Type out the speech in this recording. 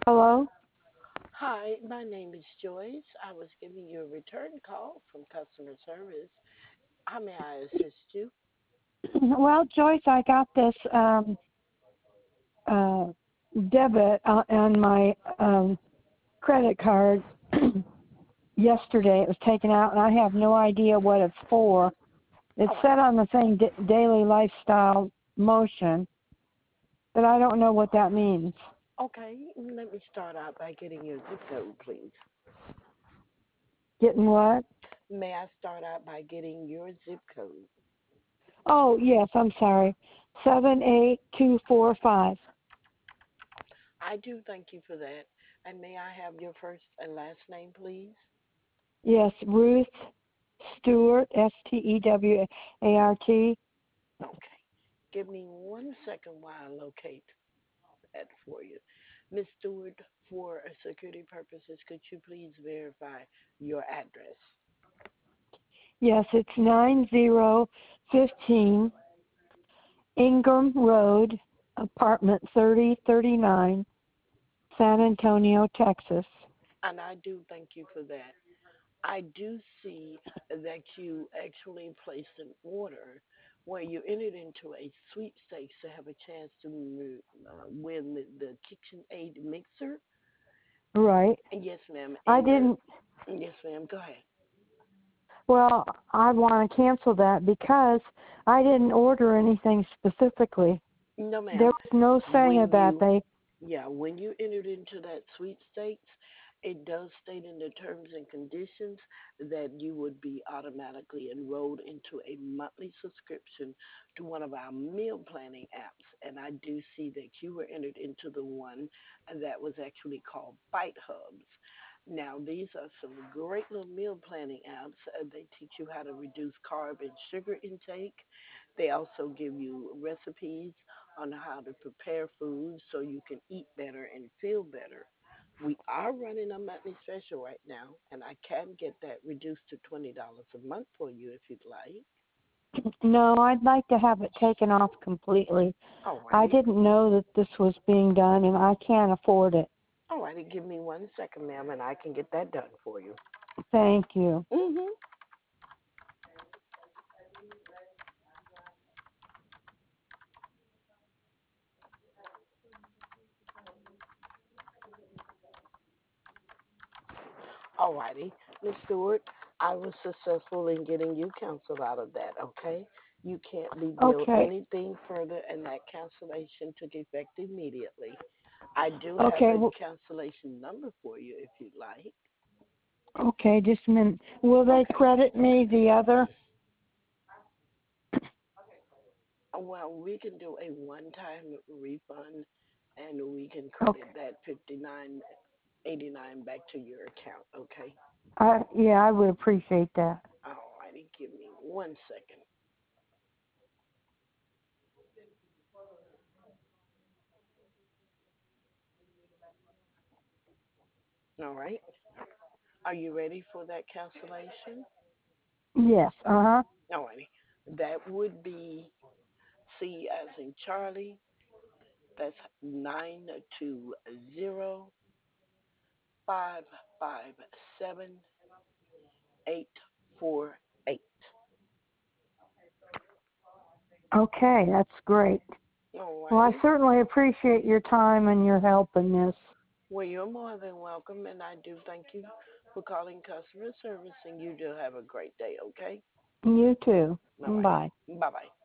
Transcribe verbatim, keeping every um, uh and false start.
Hello? Hi, my name is Joyce. I was giving you a return call from customer service. How may I assist you? Well, Joyce, I got this um, uh, debit uh, on my um, credit card yesterday. It was taken out, and I have no idea what it's for. It's All right. set on the thing, D- Daily Lifestyle Motion, but I don't know what that means. Okay, let me start out by getting your zip code, please. Getting what? May I start out by getting your zip code? Oh, yes, I'm sorry. seven eight two four five. I do thank you for that. And may I have your first and last name, please? Yes, Ruth Stewart, S T E W A R T. Okay. Give me one second while I locate that for you. Miss Stewart, for security purposes, could you please verify your address? Yes, it's nine zero fifteen Ingram Road, apartment thirty thirty-nine, San Antonio, Texas. And I do thank you for that. I do see that you actually placed an order where you entered into a sweepstakes to have a chance to uh, win the, the KitchenAid mixer. Right. Yes, ma'am. I And your didn't, yes, ma'am. Go ahead. well, I want to cancel that because I didn't order anything specifically. No, There ma'am. was no saying When about you they, Yeah, when you entered into that sweepstakes, it does state in the terms and conditions that you would be automatically enrolled into a monthly subscription to one of our meal planning apps. And I do see that you were entered into the one that was actually called Bite Hubs. Now, these are some great little meal planning apps. Uh, they teach you how to reduce carb and sugar intake. They also give you recipes on how to prepare food so you can eat better and feel better. We are running a monthly special right now, and I can get that reduced to twenty dollars a month for you if you'd like. no, I'd like to have it taken off completely. I Alrighty. didn't know that this was being done, and I can't afford it. Alrighty, give me one second, ma'am, and I can get that done for you. Thank you. Mm-hmm. Alrighty. Miss Stewart, I was successful in getting you canceled out of that, okay? You can't be billed Okay. anything further, and that cancellation took effect immediately. I do have Okay. a w- cancellation number for you if you'd like. Okay, just a minute. Will they Okay. credit me the other? Well, we can do a one-time refund, and we can Okay. credit that fifty-nine eighty-nine back to your account. Okay. I, yeah, I would appreciate that. Alrighty, give me one second. All right. Are you ready for that cancellation? Yes. Uh huh. Alrighty. That would be C as in Charlie. That's nine two zero five five seven eight four eight. Okay, that's great. Well, I Alrighty. certainly appreciate your time and your help in this. Well, you're more than welcome, and I do thank you for calling customer service, and you do have a great day, okay? You too. All righty. Bye. Bye bye.